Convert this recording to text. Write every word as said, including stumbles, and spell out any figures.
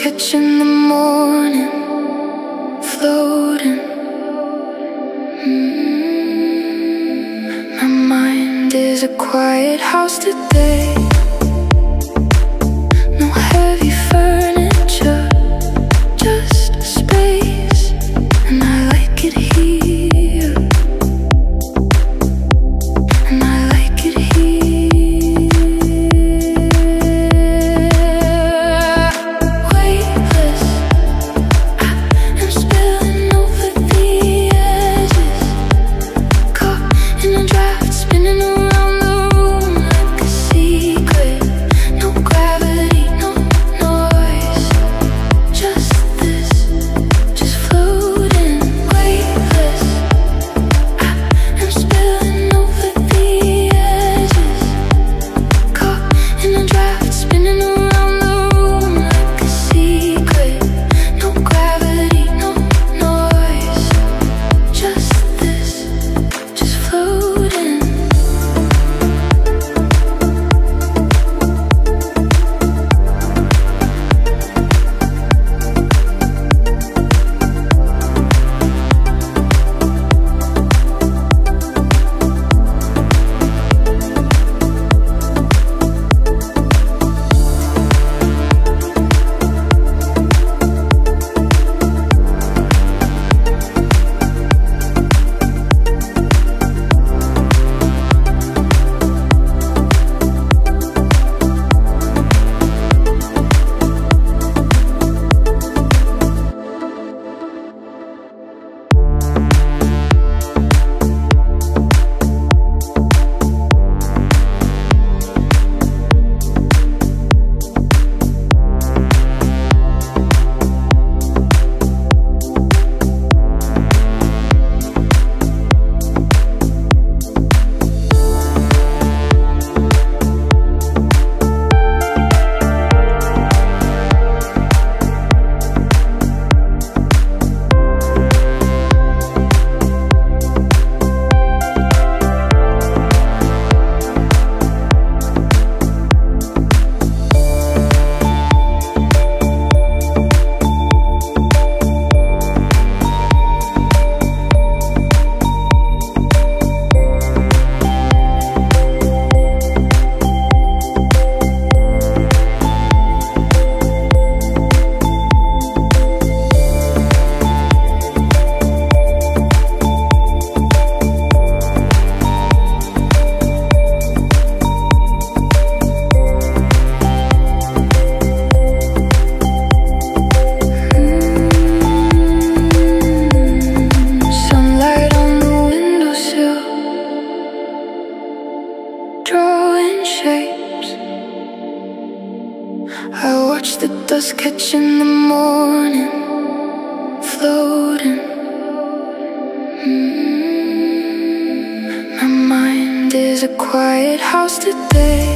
catch in the morning, floating. mm. My mind is a quiet house today. No heavy furniture, just space, and I like it here. And I like it here. Weightless, I am spilling over the edges, caught in a draft, spinning around the room like a secret. No gravity, no noise, just this, just floating. Weightless, I am spilling over the edges, caught in a draft, spinning around the room like a secret. No gravity, no noise, just this, just floating. Sunlight on the windowsill, drawing shapes. I watch the dust catch in the morning, floating. mm. My mind is a quiet house today.